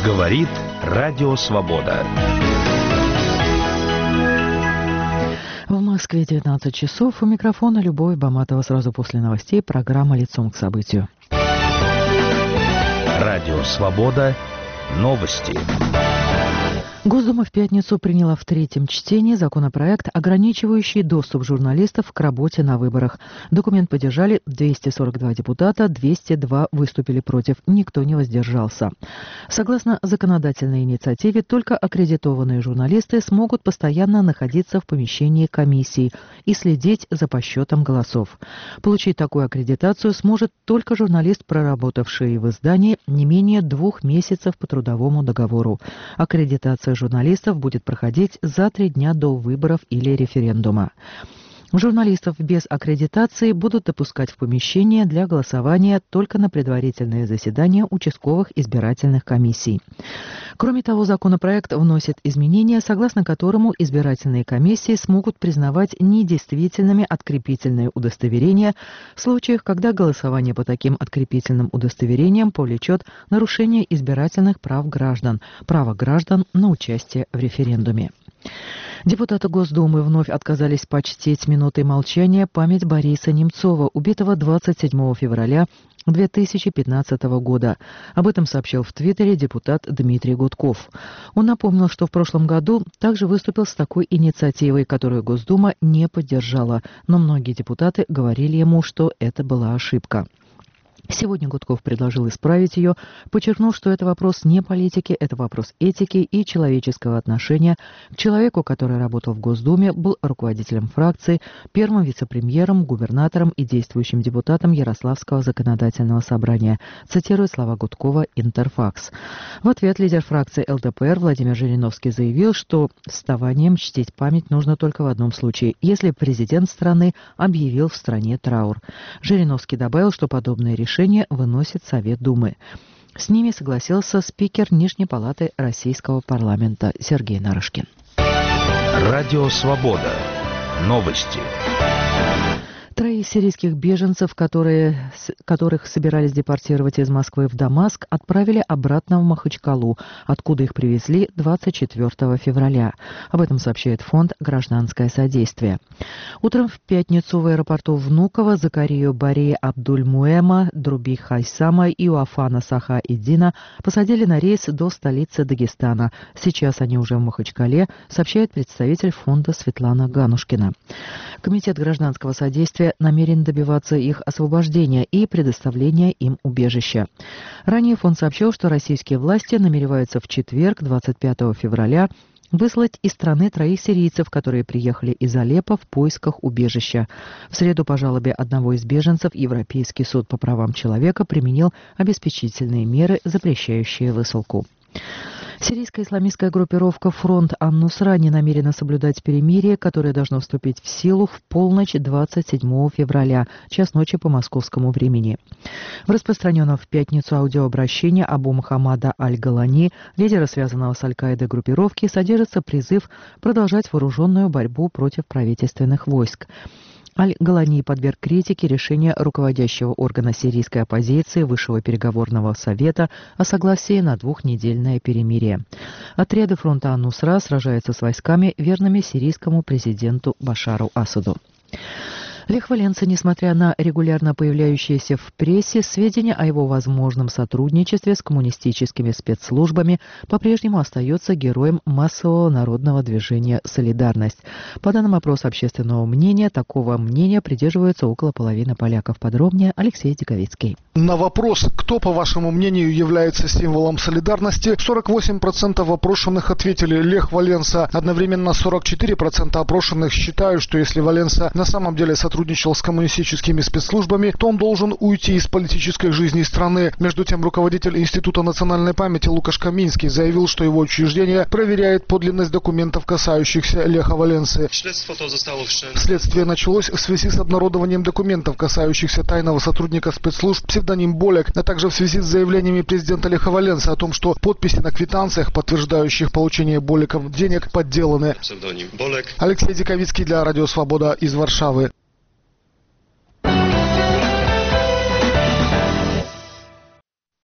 Говорит Радио Свобода. В Москве 19 часов. У микрофона Любовь Баматова. Сразу после новостей программа «Лицом к событию». Радио Свобода. Новости. Госдума в пятницу приняла в третьем чтении законопроект, ограничивающий доступ журналистов к работе на выборах. Документ поддержали 242 депутата, 202 выступили против, никто не воздержался. Согласно законодательной инициативе, только аккредитованные журналисты смогут постоянно находиться в помещении комиссии и следить за подсчетом голосов. Получить такую аккредитацию сможет только журналист, проработавший в издании не менее 2 месяцев по трудовому договору. Аккредитация журналистов будет проходить за 3 дня до выборов или референдума. Журналистов без аккредитации будут допускать в помещение для голосования только на предварительные заседания участковых избирательных комиссий. Кроме того, законопроект вносит изменения, согласно которому избирательные комиссии смогут признавать недействительными открепительные удостоверения в случаях, когда голосование по таким открепительным удостоверениям повлечет нарушение избирательных прав граждан, права граждан на участие в референдуме. Депутаты Госдумы вновь отказались почтить минутой молчания память Бориса Немцова, убитого 27 февраля 2015 года. Об этом сообщил в Твиттере депутат Дмитрий Гудков. Он напомнил, что в прошлом году также выступил с такой инициативой, которую Госдума не поддержала, но многие депутаты говорили ему, что это была ошибка. Сегодня Гудков предложил исправить ее, подчеркнув, что это вопрос не политики, это вопрос этики и человеческого отношения к человеку, который работал в Госдуме, был руководителем фракции, первым вице-премьером, губернатором и действующим депутатом Ярославского законодательного собрания, цитируя слова Гудкова «Интерфакс». В ответ лидер фракции ЛДПР Владимир Жириновский заявил, что вставанием чтить память нужно только в одном случае, если президент страны объявил в стране траур. Жириновский добавил, что подобные решения выносит Совет Думы. С ними согласился спикер Нижней палаты Российского парламента Сергей Нарышкин. Радио Свобода. Новости. 3 сирийских беженцев, которых собирались депортировать из Москвы в Дамаск, отправили обратно в Махачкалу, откуда их привезли 24 февраля. Об этом сообщает фонд «Гражданское содействие». Утром в пятницу в аэропорту Внуково Закарию Бари Абдульмуэма, Друби Хайсама и Уафана Саха Иддина посадили на рейс до столицы Дагестана. Сейчас они уже в Махачкале, сообщает представитель фонда Светлана Ганушкина. Комитет гражданского содействия намерен добиваться их освобождения и предоставления им убежища. Ранее фонд сообщил, что российские власти намереваются в четверг, 25 февраля, выслать из страны 3 сирийцев, которые приехали из Алеппо в поисках убежища. В среду по жалобе одного из беженцев Европейский суд по правам человека применил обеспечительные меры, запрещающие высылку. Сирийская исламистская группировка «Фронт ан-Нусра» не намерена соблюдать перемирие, которое должно вступить в силу в полночь 27 февраля, час ночи по московскому времени. В распространенном в пятницу аудиообращении Абу Мухаммада Аль-Галани, лидера связанного с Аль-Каидой группировки, содержится призыв продолжать вооруженную борьбу против правительственных войск. Аль-Галани подверг критике решение руководящего органа сирийской оппозиции Высшего переговорного совета о согласии на 2-недельное перемирие. Отряды фронта ан-Нусра сражаются с войсками, верными сирийскому президенту Башару Асаду. Лех Валенса, несмотря на регулярно появляющиеся в прессе сведения о его возможном сотрудничестве с коммунистическими спецслужбами, по-прежнему остается героем массового народного движения «Солидарность». По данным опроса общественного мнения, такого мнения придерживаются около половины поляков. Подробнее Алексей Диковицкий. На вопрос, кто, по вашему мнению, является символом солидарности, 48% опрошенных ответили Лех Валенса. Одновременно 44% опрошенных считают, что если Валенса на самом деле сотрудничал с коммунистическими спецслужбами, то он должен уйти из политической жизни страны. Между тем, руководитель Института национальной памяти Лукаш Каминский заявил, что его учреждение проверяет подлинность документов, касающихся Леха Валенсы. Следствие началось в связи с обнародованием документов, касающихся тайного сотрудника спецслужб псевдоним Болек, а также в связи с заявлениями президента Леха Валенсы о том, что подписи на квитанциях, подтверждающих получение Болеком денег, подделаны. Алексей Диковицкий для Радио Свобода из Варшавы.